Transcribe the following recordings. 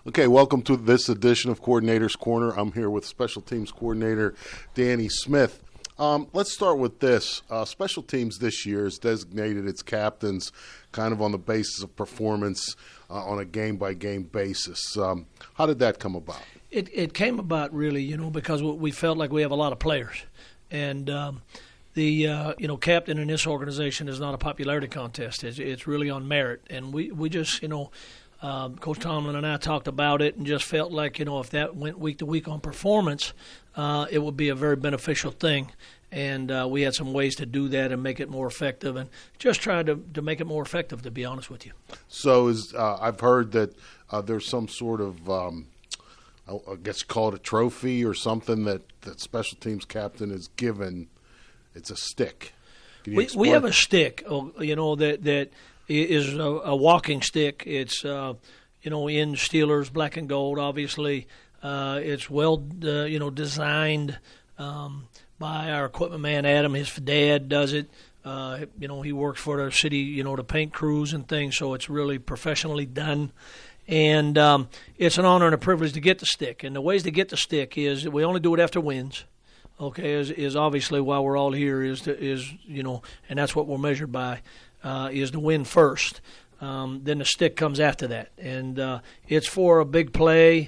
Okay, welcome to this edition of Coordinator's Corner. I'm here with Special Teams Coordinator Danny Smith. Let's start with this. Special Teams this year has designated its captains kind of on the basis of performance on a game-by-game basis. How did that come about? It came about really, because we felt like we have a lot of players. And the captain in this organization is not a popularity contest. It's really on merit. And we just, Coach Tomlin and I talked about it and just felt like, if that went week to week on performance, it would be a very beneficial thing. And we had some ways to do that and make it more effective and just try to make it more effective, to be honest with you. So I've heard that there's some sort of, I guess call it a trophy or something that special teams captain is given. It's a stick. We have a stick, that is a walking stick. It's, in Steelers black and gold, obviously. It's well, designed by our equipment man, Adam. His dad does it. He works for the city, the paint crews and things, so it's really professionally done. And it's an honor and a privilege to get the stick. And the ways to get the stick is we only do it after wins. Okay, is obviously why we're all here is and that's what we're measured by, is to win first. Then the stick comes after that, and it's for a big play,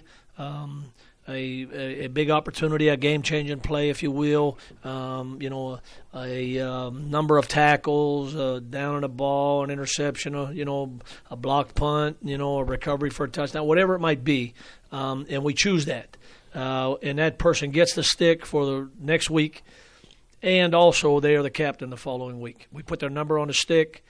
a big opportunity, a game-changing play, if you will. A number of tackles, down on a ball, an interception, a blocked punt, a recovery for a touchdown, whatever it might be, and we choose that. And that person gets the stick for the next week, and also they are the captain the following week. We put their number on the stick.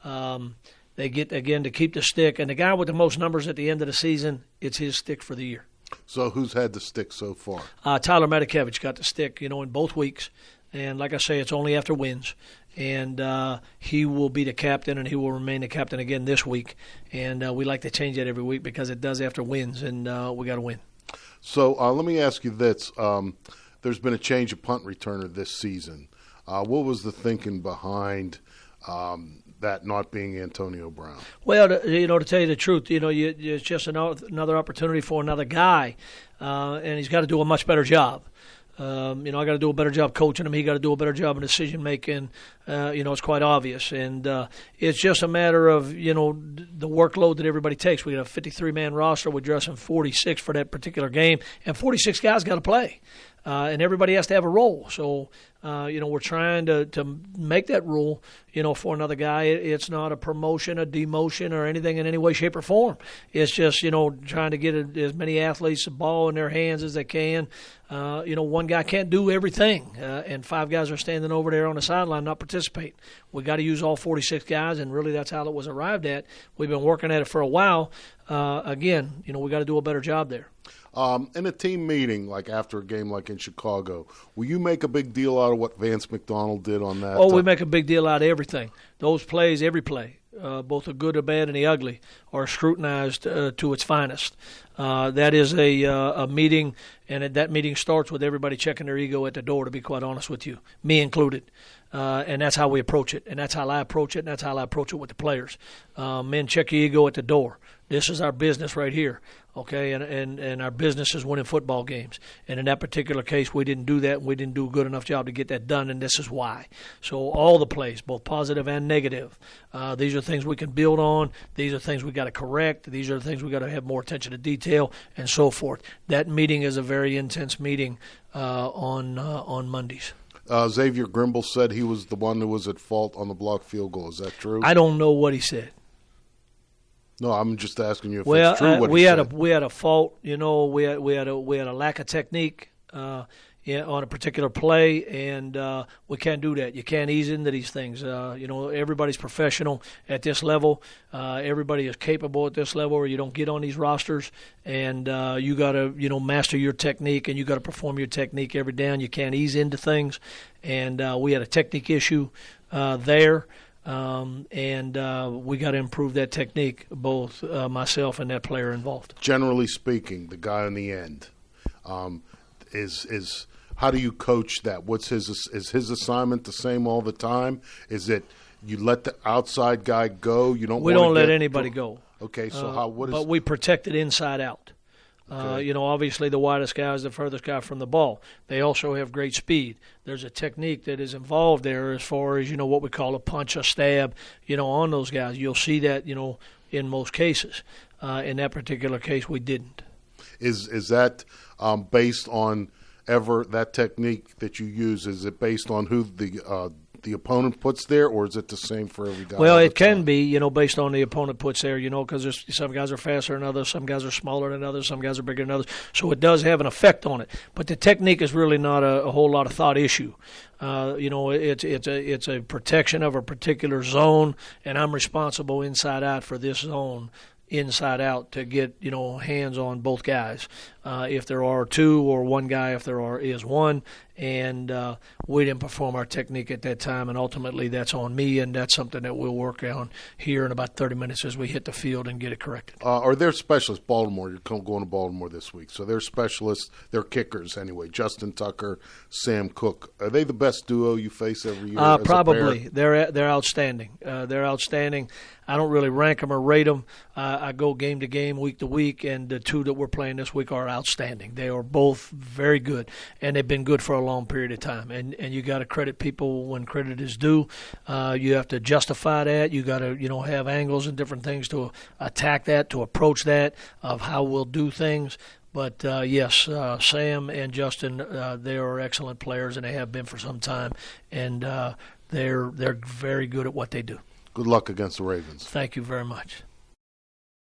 They get, again, to keep the stick. And the guy with the most numbers at the end of the season, it's his stick for the year. So who's had the stick so far? Tyler Matakevich got the stick, in both weeks. And like I say, it's only after wins. And he will be the captain, and he will remain the captain again this week. And we like to change that every week because it does after wins, and we got to win. So let me ask you this. There's been a change of punt returner this season. What was the thinking behind that not being Antonio Brown? Well, to tell you the truth, it's just another opportunity for another guy, and he's got to do a much better job. I got to do a better job coaching him. He got to do a better job in decision making. It's quite obvious, and it's just a matter of the workload that everybody takes. We got a 53-man roster. We're dressing 46 for that particular game, and 46 guys got to play, and everybody has to have a role. So, we're trying to make that rule, for another guy. It's not a promotion, a demotion, or anything in any way, shape, or form. It's just, trying to get as many athletes the ball in their hands as they can. One guy can't do everything, and 5 guys are standing over there on the sideline not participating. We got to use all 46 guys, and really that's how it was arrived at. We've been working at it for a while. Again, we got to do a better job there. In a team meeting, like after a game like in Chicago, will you make a big deal out of what Vance McDonald did on that? Oh, we make a big deal out of everything. Those plays, every play, both the good, the bad, and the ugly, are scrutinized to its finest. That is a meeting, and that meeting starts with everybody checking their ego at the door, to be quite honest with you, me included. And that's how we approach it, and that's how I approach it, and that's how I approach it with the players. Men, check your ego at the door. This is our business right here, okay? And our business is winning football games. And in that particular case, we didn't do that, and we didn't do a good enough job to get that done, and this is why. So all the plays, both positive and negative, these are things we can build on. These are things we got to correct. These are the things we got to have more attention to detail and so forth. That meeting is a very intense meeting on Mondays. Xavier Grimble said he was the one who was at fault on the blocked field goal. Is that true? I don't know what he said. No, I'm just asking you if it's true what he said. We had a fault. We had a lack of technique on a particular play, and we can't do that. You can't ease into these things. Everybody's professional at this level. Everybody is capable at this level, or you don't get on these rosters. And you got to, master your technique, and you got to perform your technique every down. You can't ease into things. And we had a technique issue there. And we got to improve that technique, both myself and that player involved. Generally speaking, the guy on the end is how do you coach that? Is his assignment the same all the time? Is it you let the outside guy go? We don't let anybody go. Okay, so what is? But we protect it inside out. Okay. Obviously the widest guy is the furthest guy from the ball. They also have great speed. There's a technique that is involved there as far as, what we call a punch, a stab, on those guys. You'll see that, in most cases. In that particular case, we didn't. Is that based on that technique that you use? Is it based on who the opponent puts there, or is it the same for every guy? Well, it can be, based on the opponent puts there, because some guys are faster than others, some guys are smaller than others, some guys are bigger than others. So it does have an effect on it. But the technique is really not a whole lot of thought issue. It's a protection of a particular zone, and I'm responsible inside out for this zone, inside out, to get hands on both guys. If there are two, or one guy if there is one, and we didn't perform our technique at that time, and ultimately that's on me, and that's something that we'll work on here in about 30 minutes as we hit the field and get it corrected. Are there specialists? Baltimore, you're going to Baltimore this week, so they're specialists. They're kickers anyway. Justin Tucker, Sam Cook. Are they the best duo you face every year? Probably. They're outstanding. They're outstanding. I don't really rank them or rate them. I go game to game, week to week, and the two that we're playing this week are outstanding. They are both very good, and they've been good for a long period of time. And you got to credit people when credit is due. You have to justify that. You got to have angles and different things to attack that, to approach that, of how we'll do things. But yes, Sam and Justin, they are excellent players, and they have been for some time. And they're very good at what they do. Good luck against the Ravens. Thank you very much.